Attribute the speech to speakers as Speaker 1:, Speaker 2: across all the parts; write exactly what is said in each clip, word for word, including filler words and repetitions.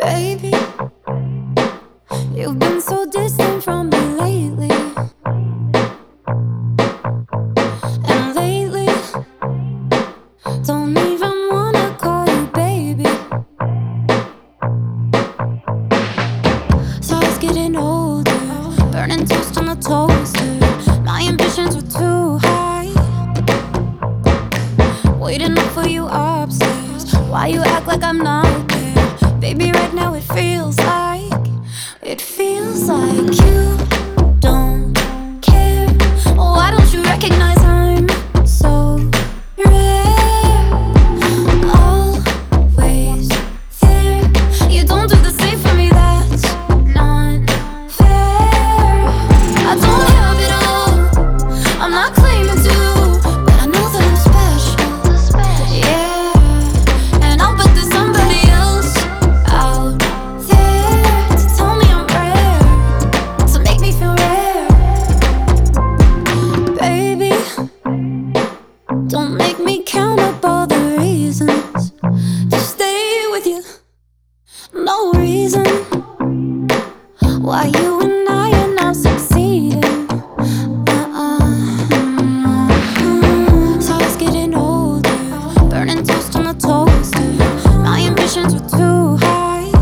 Speaker 1: Baby, you've been so distant from me lately. And lately, don't even wanna call you baby. So I was getting older, burning toast on the toaster. My ambitions were too high, waiting up for you upstairs. Why you act like I'm not there? Baby, right now it feels like, it feels like you don't care. Why don't you recognize I'm so rare? Always there. You don't do the same for me, that's not fair. I don't have it all, I'm not claiming to, but I know that I'm special. Yeah, and I'll bet there's somebody else out there to tell me I'm rare, to make me feel rare. Baby, don't make me count up all the reasons to stay with you. No reason why you and I are not succeeding. Uh-uh. So I was getting older, burning toast on the toaster. My ambitions were too high,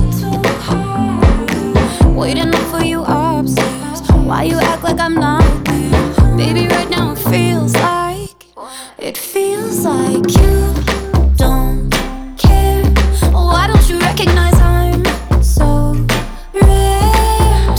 Speaker 1: waiting up for you upstairs. Why you act like I'm not there? Baby, right now it feels like, it feels like you don't care. Why don't you recognize I'm so rare?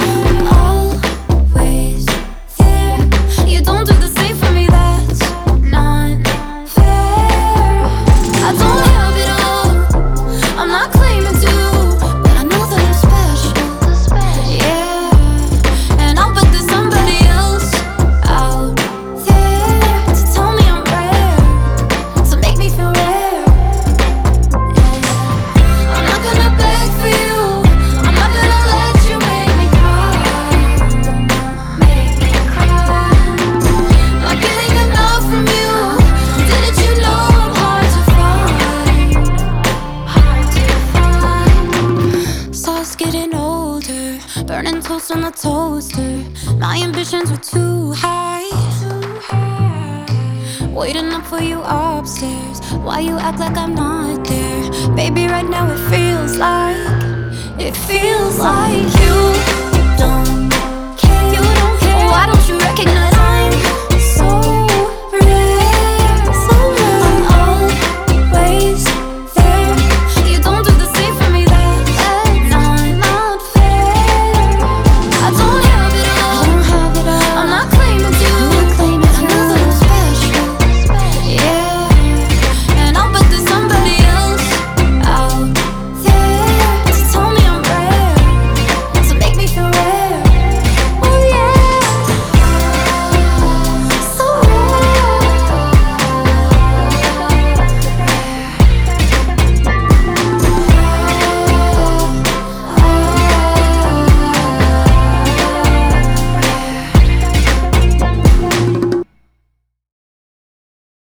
Speaker 1: Always there. You don't do the same for me, that's not fair. I don't have it all, I'm not claiming to, but I know that I'm special. Yeah, and I'll bet there's somebody else out there to tell me I'm rare, to make me feel rare. Yeah. I'm not gonna beg for you, I'm not gonna let you make me cry, make me cry. Not getting enough from you, didn't you know I'm hard to find, hard to find. So I was getting older, burning toast on the toaster. My ambitions were too high, waiting up for you upstairs. Why you act like I'm not there? Baby, right now it feels like, it feels like you don't care. You don't care. Why don't you